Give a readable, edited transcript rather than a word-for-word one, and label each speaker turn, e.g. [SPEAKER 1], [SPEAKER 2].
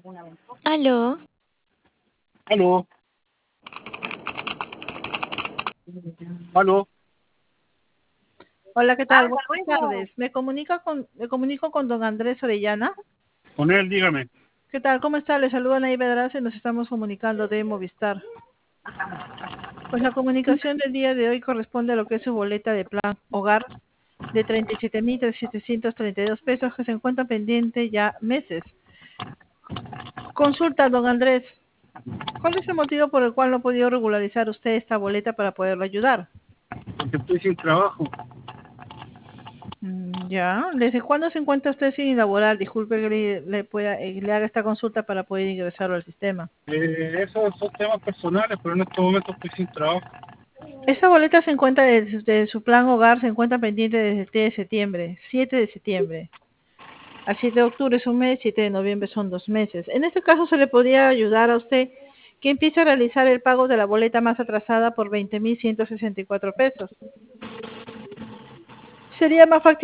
[SPEAKER 1] Aló,
[SPEAKER 2] Aló, aló.
[SPEAKER 3] Hola, ¿qué tal? Buenas tardes. Me comunico con don Andrés Orellana.
[SPEAKER 2] Con él, dígame.
[SPEAKER 3] ¿Qué tal? ¿Cómo está? Le saluda Nayib Pedraza y nos estamos comunicando de Movistar. Pues la comunicación del día de hoy corresponde a lo que es su boleta de plan hogar de 37.732 pesos que se encuentra pendiente ya meses. Consulta, don Andrés. ¿Cuál es el motivo por el cual no ha podido regularizar usted esta boleta para poderlo ayudar?
[SPEAKER 2] Porque estoy sin trabajo.
[SPEAKER 3] Ya, ¿desde cuándo se encuentra usted sin laborar? Disculpe que le haga esta consulta para poder ingresarlo al sistema.
[SPEAKER 2] Esos son temas personales, pero en estos momentos estoy sin trabajo.
[SPEAKER 3] Esta boleta se encuentra desde su plan hogar, se encuentra pendiente desde el 7 de septiembre, 7 de septiembre. Al 7 de octubre es un mes, 7 de noviembre son 2 meses. En este caso se le podría ayudar a usted que empiece a realizar el pago de la boleta más atrasada por 20.164 pesos. Sería más factible